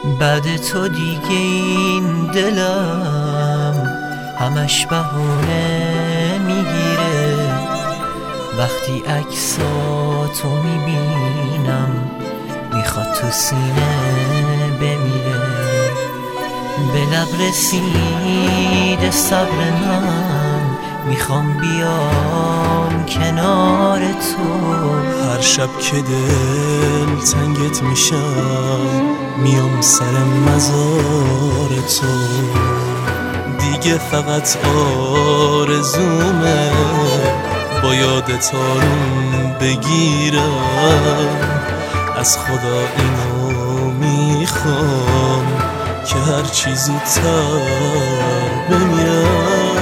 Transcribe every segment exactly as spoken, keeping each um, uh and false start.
بعد تو دیگه این دلم همش بهونه میگیره، وقتی عکساتو میبینم میخواد تو سینه بمیره. به لب رسیده صبر من، میخوام بیام کنار تو. هر شب که دل تنگت میشم میام سر مزار تو. دیگه فقط آرزومه با یادت آروم بگیرم. از خدا اینو میخوام که هر چی زودتر بمیرم.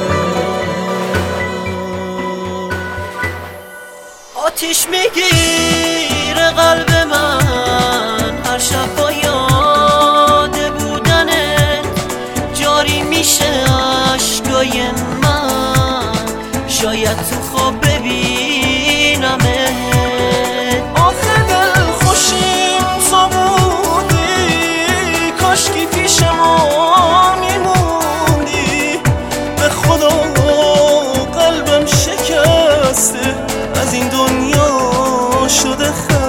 آتیش میگیره قلب من هر شب با یاد بودنت، جاری میشه عشقای من شاید تو خواب ببینمت. آخه دل خوشیم تو بودی، کاشکی پیش ما میموندی. به خدا قلبم شکسته، از این دنیا شده خسته.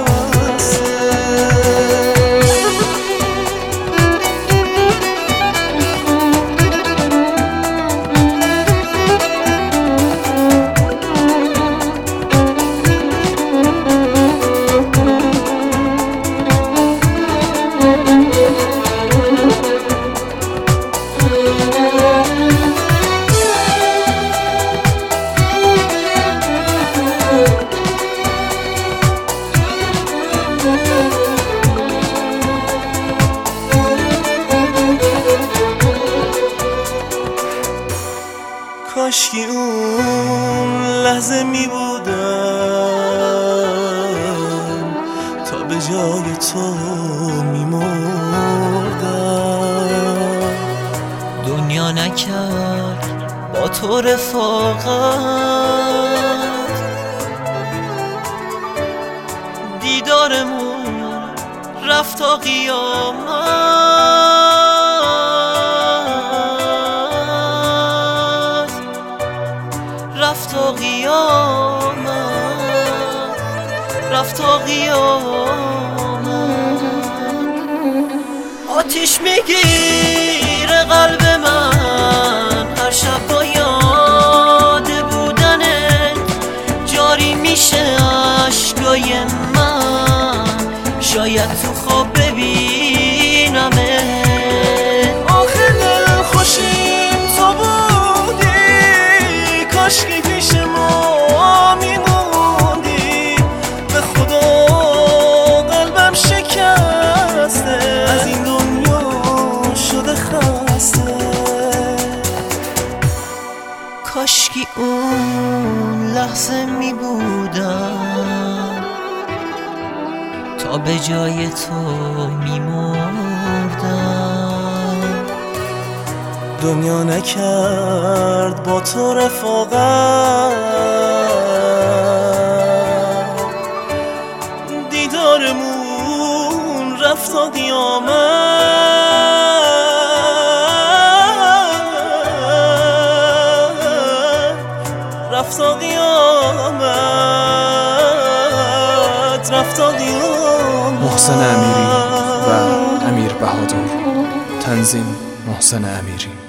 کاشکی اون لحظه می بودم تا به جای تو می مردم. دنیا نکرد با تو رفاقت، دیدارمون رفت تا قیامت. رفت تا قیامت، رفت تا قیامت. آتیش میگیره قلب من هر شب با یاد بودنت، جاری میشه عشقای من شاید تو خواب ببینمت. آخه دل خوشیم تو بودی، کاشکی پیش ما میموندی. به خدا قلبم شکسته، از این دنیا شده خسته. کاشکی اون لحظه می بودم تا به جای تو می مردم. دنیا نکرد با تو رفاقت، دیدارمون رفت تا قیامت. رفت تا قیامت، رفت تا قیامت. محسن امیری و امیر بهادر. تنظیم محسن امیری.